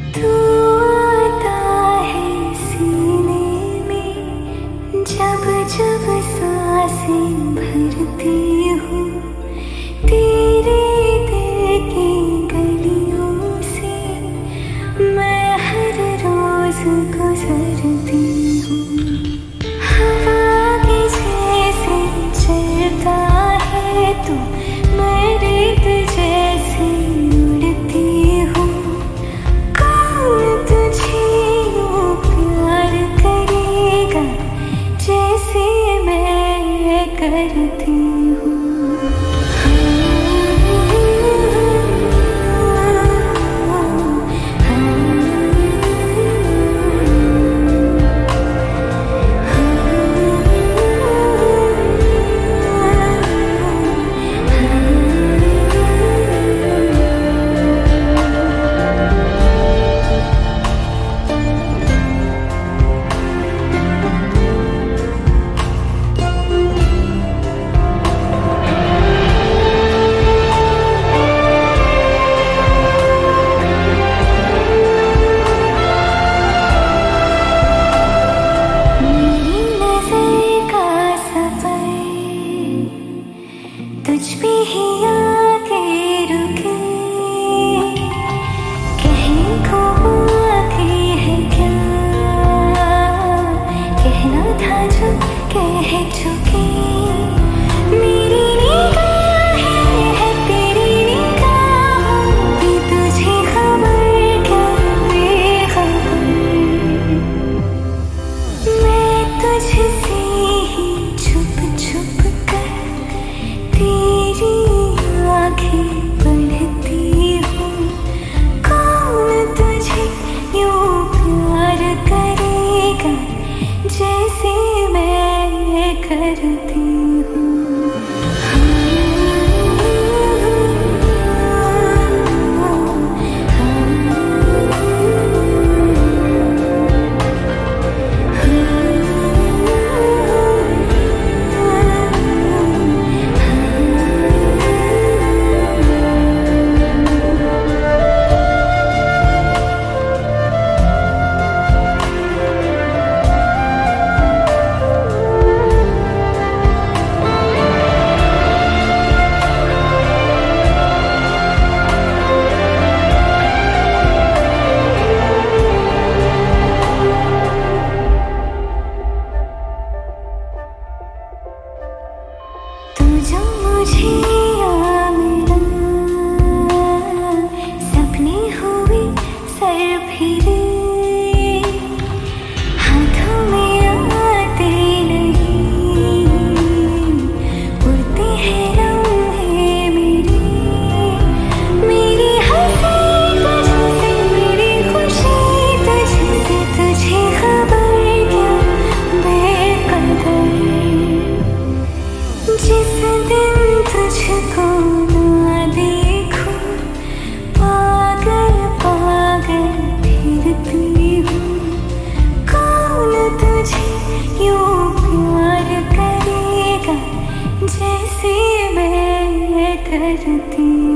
तू आता है सीने में, जब जब सांसें भरती हूँ, तेरे दिल की गलियों से मैं हर रोज गुजरती हूँ। हवा के जैसे चलता है तू, मैं रेत जैसे उड़ती हूँ। कौन तुझे यूं प्यार करेगा जैसे मैं करती हूँ। तुझ पे ही आके रुके, कहने को आके है क्या, कहना था जो कह चुके। मेरी निगाहें है तेरी निगाहों की, तुझे खबर क्या बेखबर। मैं तुझसे ही छुप छुप कर तेरी आँखें पढ़ती हूँ। कौन तुझे यूं प्यार करेगा जैसे मैं करती हूँ। जो मुझे आ मिला, सपने हुए सर फिरे, हाथों में आते नहीं, उड़ते हैं लम्हे मेरे। मेरी हंसी तुझसे, मेरी खुशी तुझसे, तुझे खबर क्या बेकदर। जिस दिन तुझको ना देखूं, पागल पागल फिरती हूँ। कौन तुझे यूं प्यार करेगा जैसे मैं करती